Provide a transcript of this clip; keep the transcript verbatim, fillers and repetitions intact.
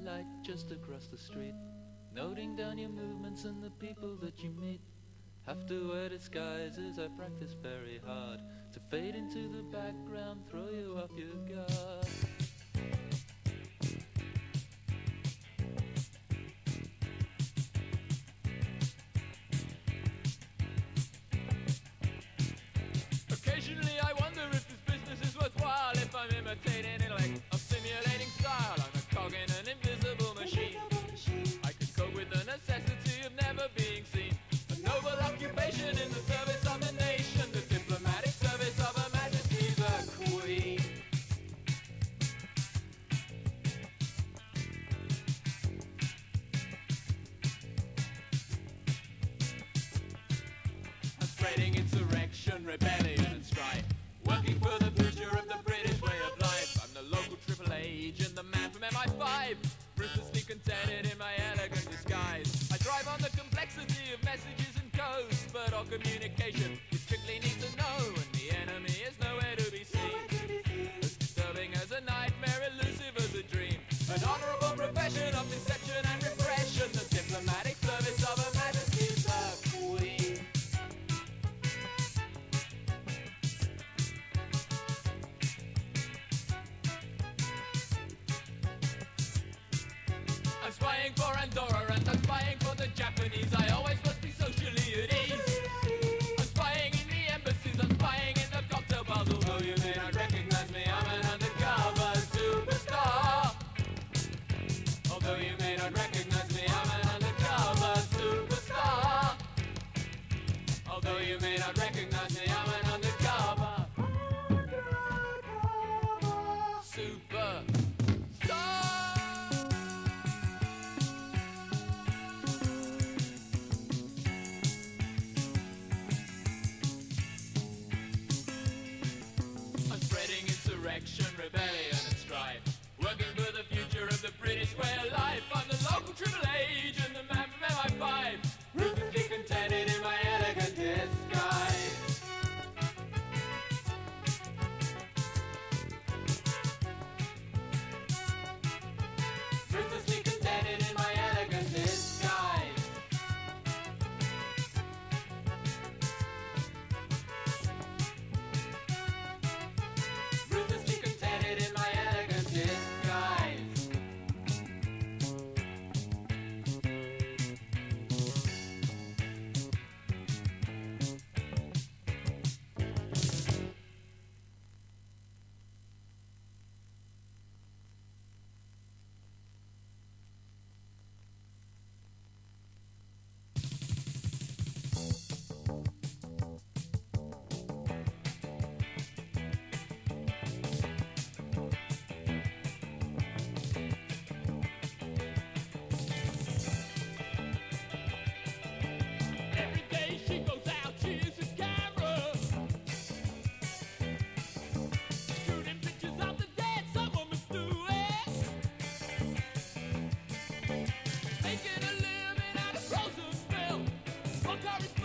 light just across the street, noting down your movements and the people that you meet. Have to wear disguises, I practice very hard to fade into the background, throw you off your guard. Occasionally I wonder if this business is worthwhile, if I'm imitating intellect or simulating style. I'm a cog in an invisible machine. I could cope with the necessity of never being seen. A noble occupation in the service of the nation, the diplomatic service of Her Majesty the Queen. I'm spreading insurrection, rebellion and strife, working for the future of the British way of life. I'm the local Triple H and the man from M I five, ruthlessly contented in my elegant disguise. I drive on the complexity of messages and codes, but all communication is strictly need to know, and the enemy is nowhere to be seen. As disturbing as a nightmare, elusive as a dream, an honorable profession of deception and repression, the diplomatic service of Her Majesty the Queen. I'm spying for Andorra and I'm spying for the Japanese. I always must be socially at ease. I'm spying in the embassies, I'm spying in the cocktail bars. Although you may not recognize me, I'm an undercover superstar. Although you may not recognize me, I'm an undercover superstar. Although you may not recognize me, I'm an undercover superstar. I'm spreading insurrection, rebellion and strife, working for the future of the British way of life. I'm the local Triple H and the man from M I five, ruthlessly contented in my elegant disguise. Ruthlessly contented in my elegant disguise. Ruthlessly contented in my elegant disguise. Every day she goes out, she uses a camera, shooting pictures of the dead. Someone must do it, making a living out of frozen film. One car is